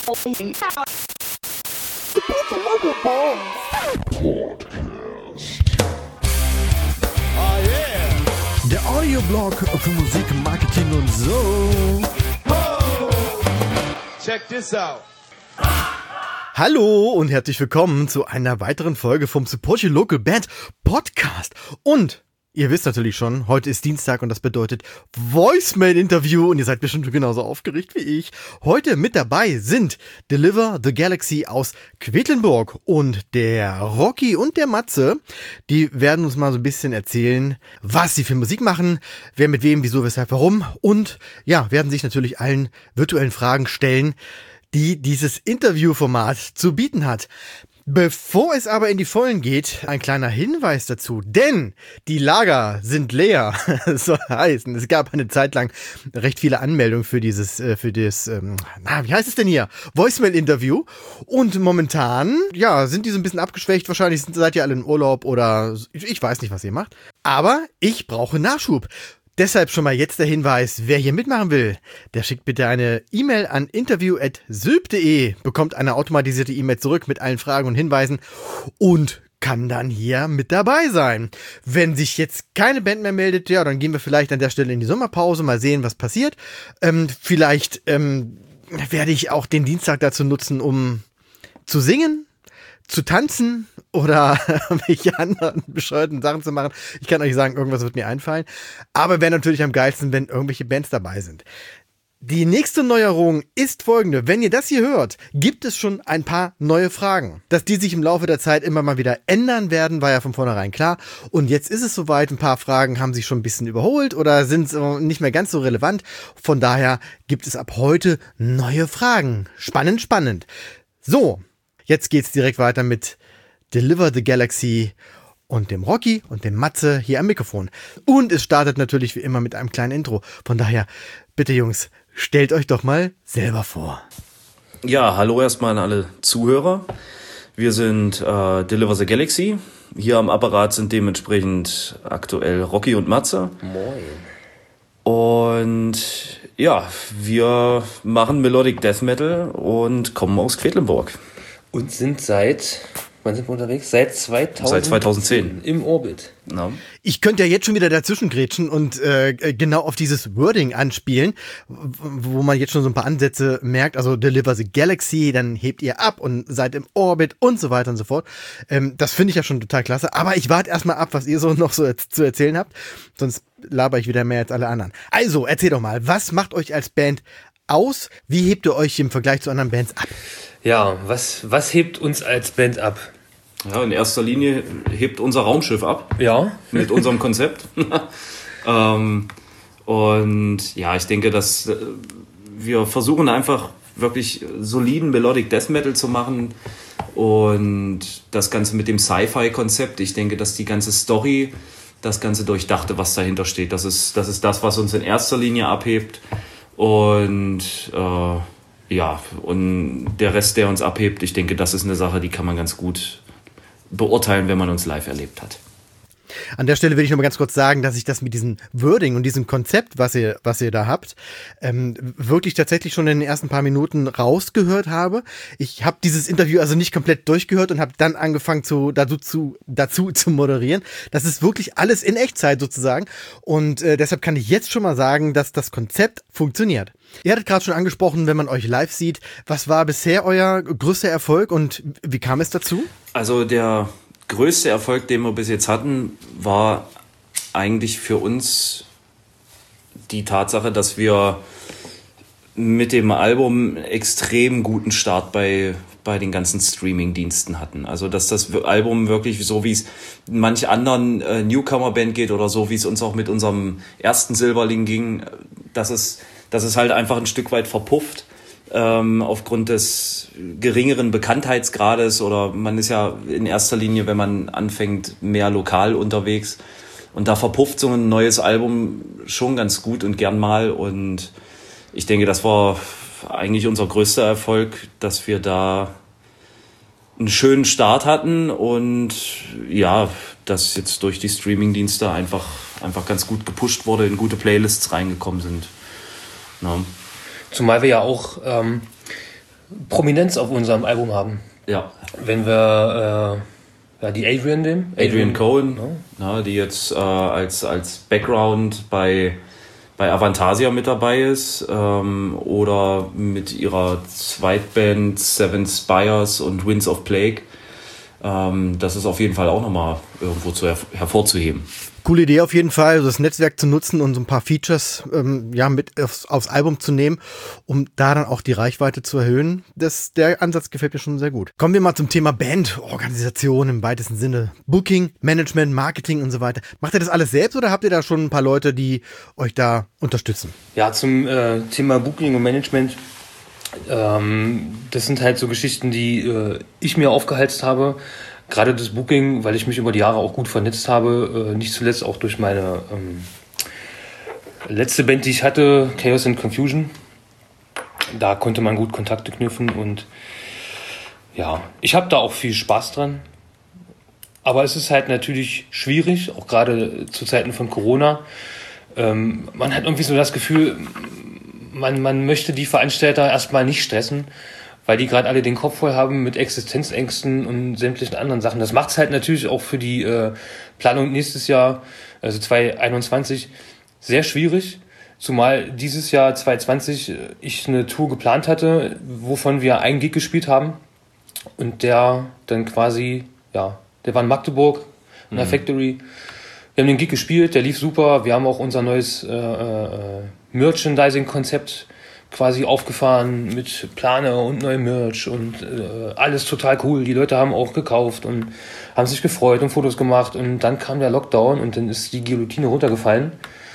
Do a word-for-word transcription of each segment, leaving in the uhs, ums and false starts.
Der Audioblog für Musik, Marketing und so. Check this out. Hallo und herzlich willkommen zu einer weiteren Folge vom Support Your Local Band Podcast. Und ihr wisst natürlich schon, heute ist Dienstag und das bedeutet Voicemail-Interview und ihr seid bestimmt genauso aufgeregt wie ich. Heute mit dabei sind Deliver the Galaxy aus Quedlinburg und der Rocky und der Matze. Die werden uns mal so ein bisschen erzählen, was sie für Musik machen, wer mit wem, wieso, weshalb, warum und ja, werden sich natürlich allen virtuellen Fragen stellen, die dieses Interviewformat zu bieten hat. Bevor es aber in die Vollen geht, ein kleiner Hinweis dazu, denn die Lager sind leer, soll heißen. Es gab eine Zeit lang recht viele Anmeldungen für dieses, für das, ähm, na, wie heißt es denn hier? Voicemail-Interview. Und momentan, ja, sind die so ein bisschen abgeschwächt. Wahrscheinlich seid ihr alle in Urlaub oder ich weiß nicht, was ihr macht. Aber ich brauche Nachschub. Deshalb schon mal jetzt der Hinweis, wer hier mitmachen will, der schickt bitte eine E-Mail an interview at sylp punkt de, bekommt eine automatisierte E-Mail zurück mit allen Fragen und Hinweisen und kann dann hier mit dabei sein. Wenn sich jetzt keine Band mehr meldet, ja, dann gehen wir vielleicht an der Stelle in die Sommerpause, mal sehen, was passiert. Ähm, vielleicht ähm, werde ich auch den Dienstag dazu nutzen, um zu singen, zu tanzen oder welche anderen bescheuerten Sachen zu machen. Ich kann euch sagen, irgendwas wird mir einfallen. Aber wäre natürlich am geilsten, wenn irgendwelche Bands dabei sind. Die nächste Neuerung ist folgende. Wenn ihr das hier hört, gibt es schon ein paar neue Fragen. Dass die sich im Laufe der Zeit immer mal wieder ändern werden, war ja von vornherein klar. Und jetzt ist es soweit. Ein paar Fragen haben sich schon ein bisschen überholt oder sind nicht mehr ganz so relevant. Von daher gibt es ab heute neue Fragen. Spannend, spannend. So. Jetzt geht's direkt weiter mit Deliver the Galaxy und dem Rocky und dem Matze hier am Mikrofon. Und es startet natürlich wie immer mit einem kleinen Intro. Von daher, bitte Jungs, stellt euch doch mal selber vor. Ja, hallo erstmal an alle Zuhörer. Wir sind äh, Deliver the Galaxy. Hier am Apparat sind dementsprechend aktuell Rocky und Matze. Moin. Und ja, wir machen Melodic Death Metal und kommen aus Quedlinburg. Und sind seit, wann sind wir unterwegs? Seit zweitausend Seit zweitausendzehn. Im Orbit. Ja. Ich könnte ja jetzt schon wieder dazwischen grätschen und äh, genau auf dieses Wording anspielen, wo man jetzt schon so ein paar Ansätze merkt, also Deliver the Galaxy, dann hebt ihr ab und seid im Orbit und so weiter und so fort. Ähm, das finde ich ja schon total klasse, aber ich warte erstmal ab, was ihr so noch so erz- zu erzählen habt, sonst laber ich wieder mehr als alle anderen. Also, erzähl doch mal, was macht euch als Band aus? Wie hebt ihr euch im Vergleich zu anderen Bands ab? Ja, was, was hebt uns als Band ab? Ja, in erster Linie hebt unser Raumschiff ab. Ja. Mit unserem Konzept. ähm, und ja, ich denke, dass äh, wir versuchen einfach wirklich soliden Melodic Death Metal zu machen und das Ganze mit dem Sci-Fi-Konzept. Ich denke, dass die ganze Story, das Ganze Durchdachte, was dahinter steht, das ist das, ist das was uns in erster Linie abhebt. Und äh, ja, und der Rest, der uns abhebt, ich denke, das ist eine Sache, die kann man ganz gut beurteilen, wenn man uns live erlebt hat. An der Stelle will ich noch mal ganz kurz sagen, dass ich das mit diesem Wording und diesem Konzept, was ihr, was ihr da habt, ähm, wirklich tatsächlich schon in den ersten paar Minuten rausgehört habe. Ich habe dieses Interview also nicht komplett durchgehört und habe dann angefangen zu, dazu, dazu zu moderieren. Das ist wirklich alles in Echtzeit sozusagen und äh, deshalb kann ich jetzt schon mal sagen, dass das Konzept funktioniert. Ihr hattet gerade schon angesprochen, wenn man euch live sieht, was war bisher euer größter Erfolg und wie kam es dazu? Also der größte Erfolg, den wir bis jetzt hatten, war eigentlich für uns die Tatsache, dass wir mit dem Album einen extrem guten Start bei, bei den ganzen Streaming-Diensten hatten. Also dass das Album wirklich so, wie es manch anderen äh, Newcomer-Band geht oder so, wie es uns auch mit unserem ersten Silberling ging, dass es, dass es halt einfach ein Stück weit verpufft. Ähm, aufgrund des geringeren Bekanntheitsgrades oder man ist ja in erster Linie, wenn man anfängt, mehr lokal unterwegs und da verpufft so ein neues Album schon ganz gut und gern mal und ich denke, das war eigentlich unser größter Erfolg, dass wir da einen schönen Start hatten und ja, dass jetzt durch die Streamingdienste einfach, einfach ganz gut gepusht wurde, in gute Playlists reingekommen sind. Ja. Zumal wir ja auch ähm, Prominenz auf unserem Album haben. Ja. Wenn wir äh, ja, die Adrian nehmen. Adrian, Adrian Cohen, ja. na, die jetzt äh, als, als Background bei, bei Avantasia mit dabei ist, ähm, oder mit ihrer Zweitband Seven Spires und Winds of Plague. Ähm, das ist auf jeden Fall auch nochmal irgendwo zu her- hervorzuheben. Coole Idee auf jeden Fall, das Netzwerk zu nutzen und so ein paar Features ähm, ja, mit aufs, aufs Album zu nehmen, um da dann auch die Reichweite zu erhöhen. Das, der Ansatz gefällt mir schon sehr gut. Kommen wir mal zum Thema Band, Organisation im weitesten Sinne. Booking, Management, Marketing und so weiter. Macht ihr das alles selbst oder habt ihr da schon ein paar Leute, die euch da unterstützen? Ja, zum äh, Thema Booking und Management. Ähm, das sind halt so Geschichten, die äh, ich mir aufgehalst habe. Gerade das Booking, weil ich mich über die Jahre auch gut vernetzt habe, äh, nicht zuletzt auch durch meine ähm, letzte Band, die ich hatte, Chaos and Confusion. Da konnte man gut Kontakte knüpfen und ja, ich habe da auch viel Spaß dran. Aber es ist halt natürlich schwierig, auch gerade zu Zeiten von Corona. Ähm, man hat irgendwie so das Gefühl, man, man möchte die Veranstalter erstmal nicht stressen, weil die gerade alle den Kopf voll haben mit Existenzängsten und sämtlichen anderen Sachen. Das macht es halt natürlich auch für die äh, Planung nächstes Jahr, also zwanzig einundzwanzig, sehr schwierig. Zumal dieses Jahr zwanzig zwanzig ich eine Tour geplant hatte, wovon wir einen Gig gespielt haben. Und der dann quasi, ja, der war in Magdeburg, in der mhm. Factory. Wir haben den Gig gespielt, der lief super. Wir haben auch unser neues äh, äh, Merchandising-Konzept quasi aufgefahren mit Planer und neuem Merch und äh, alles total cool. Die Leute haben auch gekauft und haben sich gefreut und Fotos gemacht und dann kam der Lockdown und dann ist die Guillotine runtergefallen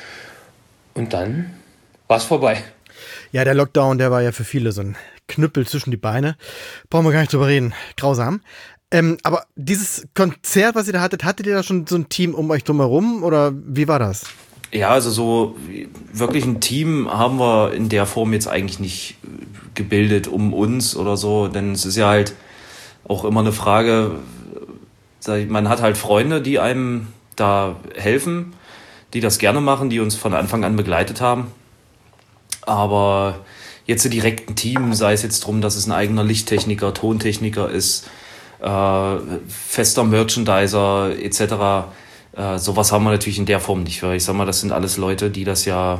und dann war es vorbei. Ja, der Lockdown, der war ja für viele so ein Knüppel zwischen die Beine. Brauchen wir gar nicht drüber reden. Grausam. Ähm, aber dieses Konzert, was ihr da hattet, hattet ihr da schon so ein Team um euch drumherum oder wie war das? Ja, also so wirklich ein Team haben wir in der Form jetzt eigentlich nicht gebildet um uns oder so, denn es ist ja halt auch immer eine Frage, man hat halt Freunde, die einem da helfen, die das gerne machen, die uns von Anfang an begleitet haben, aber jetzt direkt ein Team, sei es jetzt drum, dass es ein eigener Lichttechniker, Tontechniker ist, äh, fester Merchandiser et cetera, Äh, sowas haben wir natürlich in der Form nicht, weil ich sag mal, das sind alles Leute, die das ja,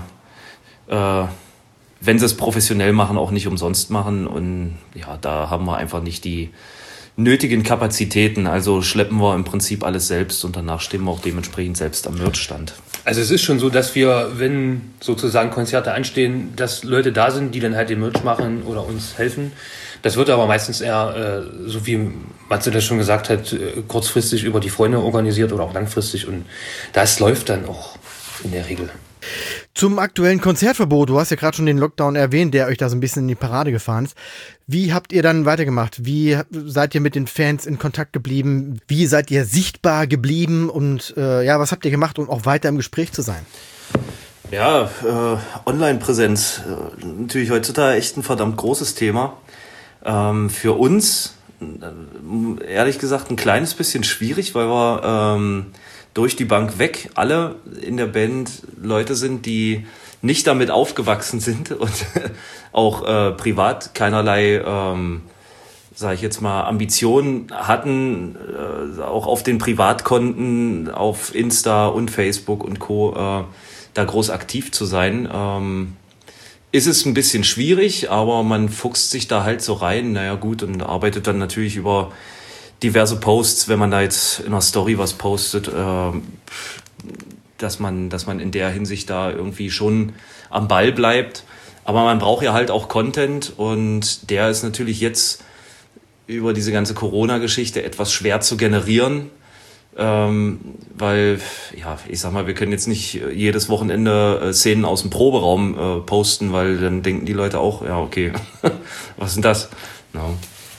äh, wenn sie es professionell machen, auch nicht umsonst machen und ja, da haben wir einfach nicht die nötigen Kapazitäten, also schleppen wir im Prinzip alles selbst und danach stehen wir auch dementsprechend selbst am Merchstand. Also es ist schon so, dass wir, wenn sozusagen Konzerte anstehen, dass Leute da sind, die dann halt den Merch machen oder uns helfen. Das wird aber meistens eher, äh, so wie Matze das schon gesagt hat, äh, kurzfristig über die Freunde organisiert oder auch langfristig und das läuft dann auch in der Regel. Zum aktuellen Konzertverbot, du hast ja gerade schon den Lockdown erwähnt, der euch da so ein bisschen in die Parade gefahren ist. Wie habt ihr dann weitergemacht? Wie seid ihr mit den Fans in Kontakt geblieben? Wie seid ihr sichtbar geblieben? Und äh, ja, was habt ihr gemacht, um auch weiter im Gespräch zu sein? Ja, äh, Online-Präsenz, äh, natürlich heutzutage echt ein verdammt großes Thema. Ähm, für uns, äh, ehrlich gesagt, ein kleines bisschen schwierig, weil wir ähm, durch die Bank weg alle in der Band Leute sind, die nicht damit aufgewachsen sind und auch äh, privat keinerlei, ähm, sage ich jetzt mal, Ambitionen hatten, äh, auch auf den Privatkonten, auf Insta und Facebook und Co. Äh, da groß aktiv zu sein. Ähm, ist es ein bisschen schwierig, aber man fuchst sich da halt so rein, naja gut, und arbeitet dann natürlich über diverse Posts, wenn man da jetzt in einer Story was postet, äh, dass man, dass man in der Hinsicht da irgendwie schon am Ball bleibt. Aber man braucht ja halt auch Content und der ist natürlich jetzt über diese ganze Corona-Geschichte etwas schwer zu generieren, ähm, weil, ja, ich sag mal, wir können jetzt nicht jedes Wochenende äh, Szenen aus dem Proberaum äh, posten, weil dann denken die Leute auch, ja, okay, was ist denn das? No.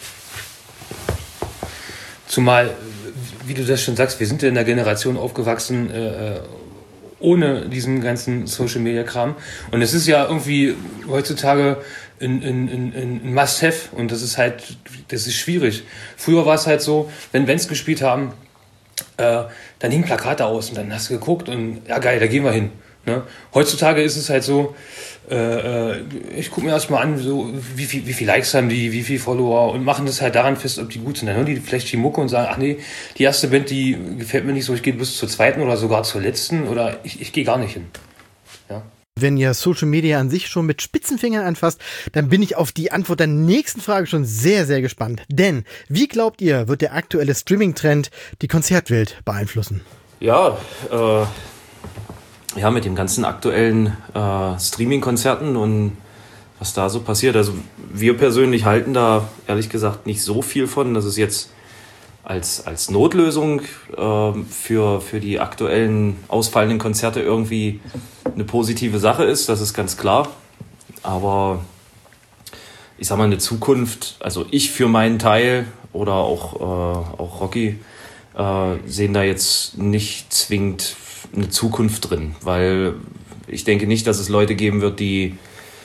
Zumal, wie du das schon sagst, wir sind ja in der Generation aufgewachsen äh, ohne diesen ganzen Social-Media-Kram. Und es ist ja irgendwie heutzutage ein, ein, ein, ein Must-Have und das ist halt, das ist schwierig. Früher war es halt so, wenn Bands gespielt haben, äh, dann hingen Plakate aus und dann hast du geguckt und ja geil, da gehen wir hin. Ne? Heutzutage ist es halt so, äh, ich gucke mir erstmal an, so, wie viel, wie viel Likes haben die, wie viel Follower und machen das halt daran fest, ob die gut sind. Dann hören die vielleicht die Mucke und sagen, ach nee, die erste Band, die gefällt mir nicht so, ich gehe bis zur zweiten oder sogar zur letzten oder ich, ich gehe gar nicht hin. Ja. Wenn ihr Social Media an sich schon mit Spitzenfingern anfasst, dann bin ich auf die Antwort der nächsten Frage schon sehr, sehr gespannt. Denn, wie glaubt ihr, wird der aktuelle Streaming-Trend die Konzertwelt beeinflussen? Ja, äh, ja, mit den ganzen aktuellen äh, Streaming-Konzerten und was da so passiert. Also wir persönlich halten da ehrlich gesagt nicht so viel von. Das ist jetzt als, als Notlösung äh, für, für die aktuellen ausfallenden Konzerte irgendwie eine positive Sache ist. Das ist ganz klar. Aber ich sag mal, eine Zukunft, also ich für meinen Teil oder auch, äh, auch Rocky, äh, sehen da jetzt nicht zwingend eine Zukunft drin, weil ich denke nicht, dass es Leute geben wird, die,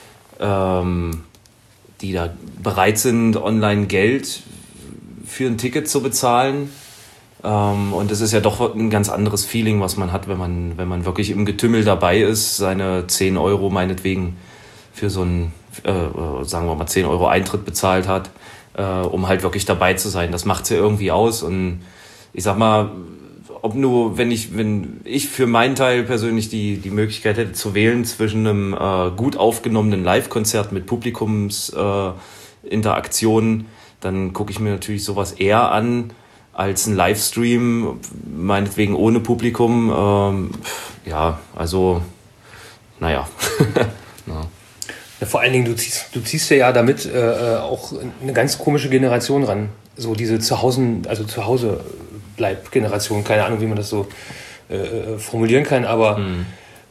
ähm, die da bereit sind, online Geld für ein Ticket zu bezahlen. Ähm, und es ist ja doch ein ganz anderes Feeling, was man hat, wenn man, wenn man wirklich im Getümmel dabei ist, seine zehn Euro meinetwegen für so einen, äh, sagen wir mal, zehn Euro Eintritt bezahlt hat, äh, um halt wirklich dabei zu sein. Das macht's ja irgendwie aus. Und ich sag mal, ob nur, wenn ich, wenn ich für meinen Teil persönlich die, die Möglichkeit hätte zu wählen zwischen einem äh, gut aufgenommenen Live-Konzert mit Publikumsinteraktionen, äh, dann gucke ich mir natürlich sowas eher an als ein Livestream, meinetwegen ohne Publikum. Ähm, ja, also, naja. ja. Ja, vor allen Dingen, du ziehst, du ziehst ja damit äh, auch eine ganz komische Generation ran. So diese Zuhause, also Zuhause Bleib-Generation, keine Ahnung, wie man das so äh, formulieren kann, aber mhm.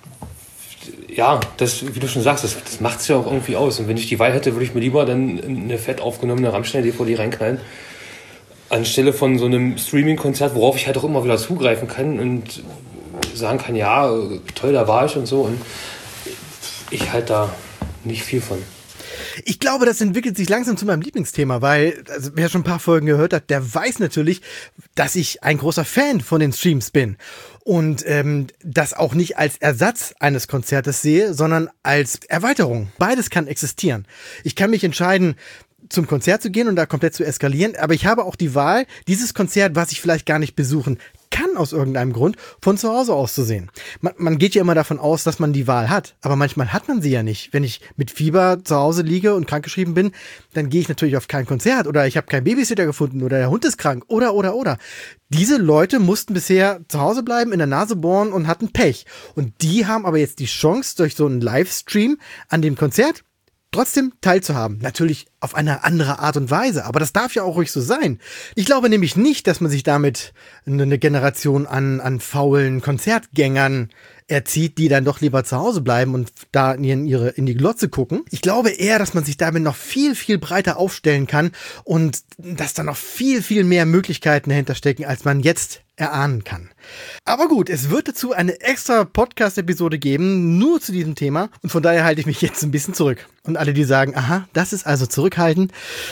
ja, das, wie du schon sagst, das, das macht es ja auch irgendwie aus. Und wenn ich die Wahl hätte, würde ich mir lieber dann eine fett aufgenommene Rammstein-D V D reinknallen, anstelle von so einem Streaming-Konzert, worauf ich halt auch immer wieder zugreifen kann und sagen kann, ja, toll, da war ich und so. Und ich halt da nicht viel von. Ich glaube, das entwickelt sich langsam zu meinem Lieblingsthema, weil, also wer schon ein paar Folgen gehört hat, der weiß natürlich, dass ich ein großer Fan von den Streams bin. Und ähm, das auch nicht als Ersatz eines Konzertes sehe, sondern als Erweiterung. Beides kann existieren. Ich kann mich entscheiden, zum Konzert zu gehen und da komplett zu eskalieren, aber ich habe auch die Wahl, dieses Konzert, was ich vielleicht gar nicht besuchen kann aus irgendeinem Grund, von zu Hause aus zu sehen. Man, man geht ja immer davon aus, dass man die Wahl hat, aber manchmal hat man sie ja nicht. Wenn ich mit Fieber zu Hause liege und krankgeschrieben bin, dann gehe ich natürlich auf kein Konzert oder ich habe keinen Babysitter gefunden oder der Hund ist krank oder, oder, oder. Diese Leute mussten bisher zu Hause bleiben, in der Nase bohren und hatten Pech. Und die haben aber jetzt die Chance, durch so einen Livestream an dem Konzert trotzdem teilzuhaben. Natürlich auf eine andere Art und Weise, aber das darf ja auch ruhig so sein. Ich glaube nämlich nicht, dass man sich damit eine Generation an, an faulen Konzertgängern erzieht, die dann doch lieber zu Hause bleiben und da in, ihre, in die Glotze gucken. Ich glaube eher, dass man sich damit noch viel, viel breiter aufstellen kann und dass da noch viel, viel mehr Möglichkeiten dahinter stecken, als man jetzt erahnen kann. Aber gut, es wird dazu eine extra Podcast-Episode geben, nur zu diesem Thema. Und von daher halte ich mich jetzt ein bisschen zurück. Und alle, die sagen, aha, das ist also zurückhalten,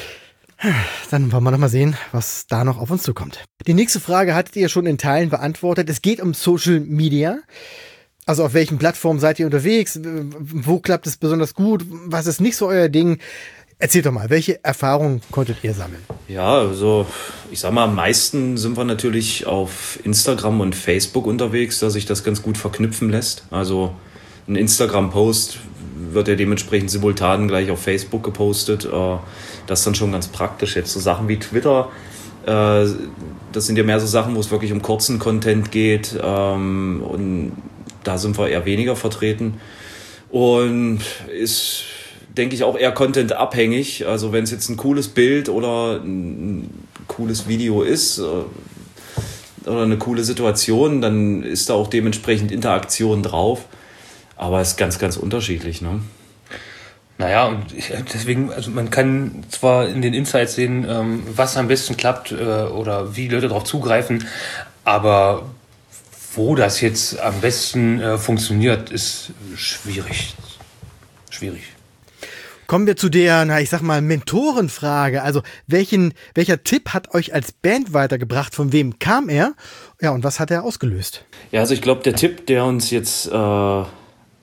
dann wollen wir noch mal sehen, was da noch auf uns zukommt. Die nächste Frage hattet ihr schon in Teilen beantwortet. Es geht um Social Media. Also auf welchen Plattformen seid ihr unterwegs? Wo klappt es besonders gut? Was ist nicht so euer Ding? Erzählt doch mal, welche Erfahrungen konntet ihr sammeln? Ja, also ich sag mal, am meisten sind wir natürlich auf Instagram und Facebook unterwegs, dass sich das ganz gut verknüpfen lässt. Also ein Instagram-Post wird ja dementsprechend simultan gleich auf Facebook gepostet. Das ist dann schon ganz praktisch. Jetzt so Sachen wie Twitter, das sind ja mehr so Sachen, wo es wirklich um kurzen Content geht. Und da sind wir eher weniger vertreten. Und ist, denke ich, auch eher contentabhängig. Also wenn es jetzt ein cooles Bild oder ein cooles Video ist oder eine coole Situation, dann ist da auch dementsprechend Interaktion drauf. Aber es ist ganz, ganz unterschiedlich, ne? Naja, und ich, deswegen, also man kann zwar in den Insights sehen, ähm, was am besten klappt äh, oder wie Leute darauf zugreifen, aber wo das jetzt am besten äh, funktioniert, ist schwierig. Schwierig. Kommen wir zu der, na ich sag mal, Mentorenfrage. Also welchen, welcher Tipp hat euch als Band weitergebracht? Von wem kam er? Ja, und was hat er ausgelöst? Ja, also ich glaube, der Tipp, der uns jetzt äh,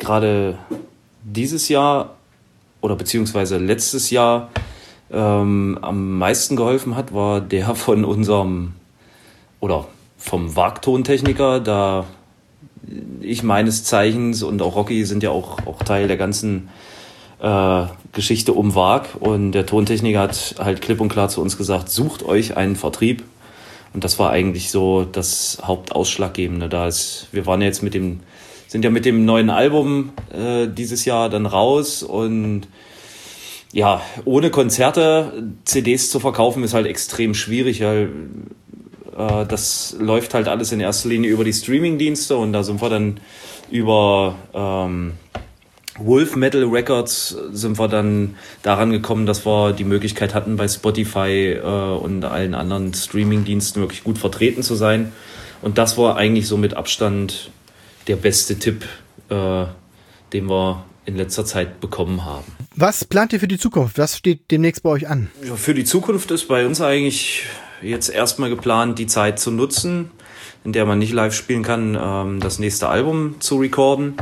gerade dieses Jahr oder beziehungsweise letztes Jahr ähm, am meisten geholfen hat, war der von unserem oder vom Waagtontechniker, da ich meines Zeichens und auch Rocky sind ja auch, auch Teil der ganzen äh, Geschichte um Waag, und der Tontechniker hat halt klipp und klar zu uns gesagt, sucht euch einen Vertrieb, und das war eigentlich so das Hauptausschlaggebende. Da ist, wir waren jetzt mit dem, sind ja mit dem neuen Album äh, dieses Jahr dann raus, und ja, ohne Konzerte C Ds zu verkaufen ist halt extrem schwierig, weil äh, das läuft halt alles in erster Linie über die Streaming-Dienste, und da sind wir dann über ähm, Wolf Metal Records sind wir dann daran gekommen, dass wir die Möglichkeit hatten, bei Spotify äh, und allen anderen Streaming-Diensten wirklich gut vertreten zu sein, und das war eigentlich so mit Abstand der beste Tipp, äh, den wir in letzter Zeit bekommen haben. Was plant ihr für die Zukunft? Was steht demnächst bei euch an? Ja, für die Zukunft ist bei uns eigentlich jetzt erstmal geplant, die Zeit zu nutzen, in der man nicht live spielen kann, ähm, das nächste Album zu recorden.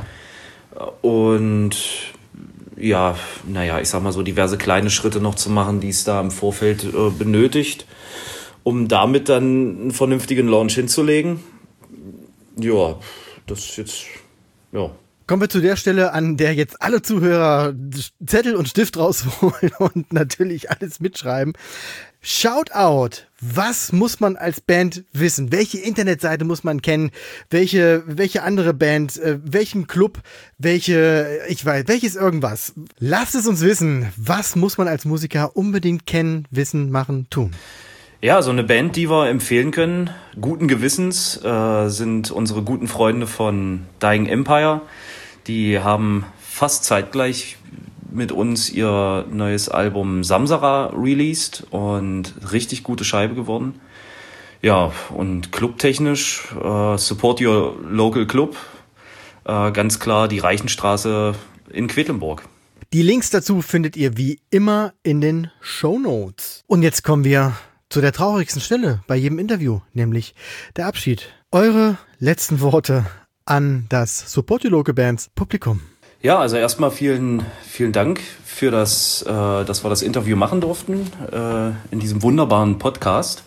Und ja, naja, ich sag mal so diverse kleine Schritte noch zu machen, die es da im Vorfeld äh, benötigt, um damit dann einen vernünftigen Launch hinzulegen. Ja, das ist jetzt, ja. Kommen wir zu der Stelle, an der jetzt alle Zuhörer Zettel und Stift rausholen und natürlich alles mitschreiben. Shoutout! Was muss man als Band wissen? Welche Internetseite muss man kennen? Welche, welche andere Band? Äh, welchen Club? Welche, ich weiß, welches irgendwas? Lasst es uns wissen. Was muss man als Musiker unbedingt kennen, wissen, machen, tun? Ja, so eine Band, die wir empfehlen können, guten Gewissens, äh, sind unsere guten Freunde von Dying Empire. Die haben fast zeitgleich mit uns ihr neues Album Samsara released und richtig gute Scheibe geworden. Ja, und clubtechnisch, äh, Support Your Local Club, äh, ganz klar die Reichenstraße in Quedlinburg. Die Links dazu findet ihr wie immer in den Shownotes. Und jetzt kommen wir zu der traurigsten Stelle bei jedem Interview, nämlich der Abschied. Eure letzten Worte an das Support Your Local Bands Publikum. Ja, also erstmal vielen, vielen Dank für das, äh, dass wir das Interview machen durften äh, in diesem wunderbaren Podcast.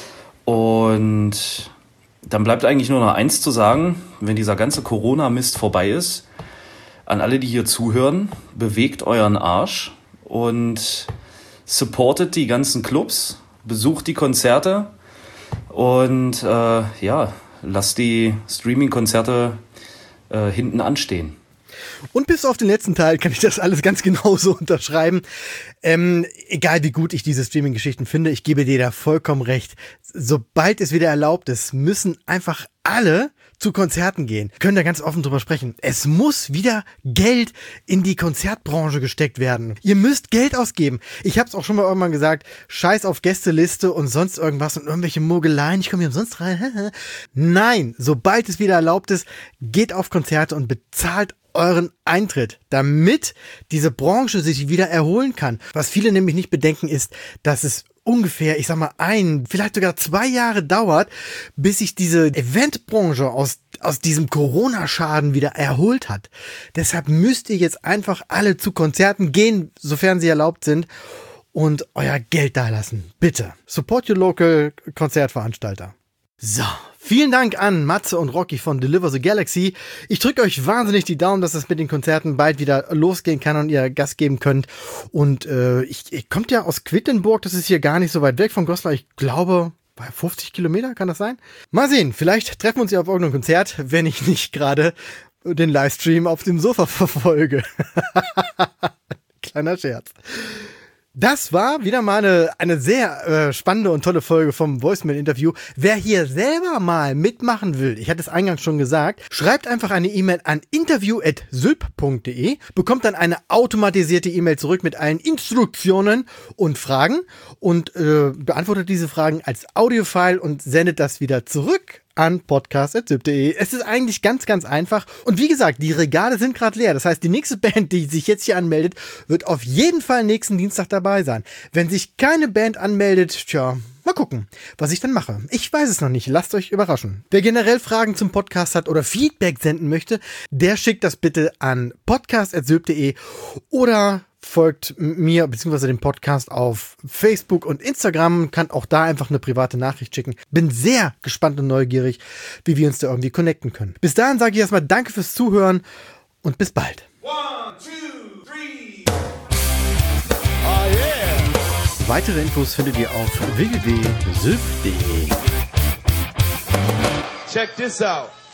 Und dann bleibt eigentlich nur noch eins zu sagen, wenn dieser ganze Corona-Mist vorbei ist, an alle, die hier zuhören, bewegt euren Arsch und supportet die ganzen Clubs, besucht die Konzerte und äh, ja, lasst die Streaming-Konzerte äh, hinten anstehen. Und bis auf den letzten Teil kann ich das alles ganz genauso unterschreiben. Ähm, egal wie gut ich diese Streaming-Geschichten finde, ich gebe dir da vollkommen recht. Sobald es wieder erlaubt ist, müssen einfach alle zu Konzerten gehen. Wir können da ganz offen drüber sprechen. Es muss wieder Geld in die Konzertbranche gesteckt werden. Ihr müsst Geld ausgeben. Ich habe es auch schon mal irgendwann gesagt, scheiß auf Gästeliste und sonst irgendwas und irgendwelche Mogeleien. Ich komme hier umsonst rein. Nein, sobald es wieder erlaubt ist, geht auf Konzerte und bezahlt euren Eintritt, damit diese Branche sich wieder erholen kann. Was viele nämlich nicht bedenken ist, dass es ungefähr, ich sag mal, ein, vielleicht sogar zwei Jahre dauert, bis sich diese Eventbranche aus, aus diesem Corona-Schaden wieder erholt hat. Deshalb müsst ihr jetzt einfach alle zu Konzerten gehen, sofern sie erlaubt sind, und euer Geld dalassen. Bitte. Support your local Konzertveranstalter. So, vielen Dank an Matze und Rocky von Deliver the Galaxy. Ich drücke euch wahnsinnig die Daumen, dass es mit den Konzerten bald wieder losgehen kann und ihr Gas geben könnt. Und äh, ich, ich kommt ja aus Quedlinburg, das ist hier gar nicht so weit weg von Goslar. Ich glaube, fünfzig Kilometer, kann das sein? Mal sehen, vielleicht treffen wir uns ja auf irgendeinem Konzert, wenn ich nicht gerade den Livestream auf dem Sofa verfolge. Kleiner Scherz. Das war wieder mal eine, eine sehr äh, spannende und tolle Folge vom Voicemail-Interview. Wer hier selber mal mitmachen will, ich hatte es eingangs schon gesagt, schreibt einfach eine E-Mail an interview at sylp punkt de, bekommt dann eine automatisierte E-Mail zurück mit allen Instruktionen und Fragen und äh, beantwortet diese Fragen als Audiofile und sendet das wieder zurück an podcast at sylp punkt de. Es ist eigentlich ganz, ganz einfach. Und wie gesagt, die Regale sind gerade leer. Das heißt, die nächste Band, die sich jetzt hier anmeldet, wird auf jeden Fall nächsten Dienstag dabei sein. Wenn sich keine Band anmeldet, tja, Mal gucken, was ich dann mache. Ich weiß es noch nicht, lasst euch überraschen. Wer generell Fragen zum Podcast hat oder Feedback senden möchte, der schickt das bitte an podcast at sylp punkt de oder folgt mir bzw. dem Podcast auf Facebook und Instagram, kann auch da einfach eine private Nachricht schicken. Bin sehr gespannt und neugierig, wie wir uns da irgendwie connecten können. Bis dahin sage ich erstmal danke fürs Zuhören und bis bald. One, two, three. Oh yeah. Weitere Infos findet ihr auf w w w punkt sylp punkt de. Check this out.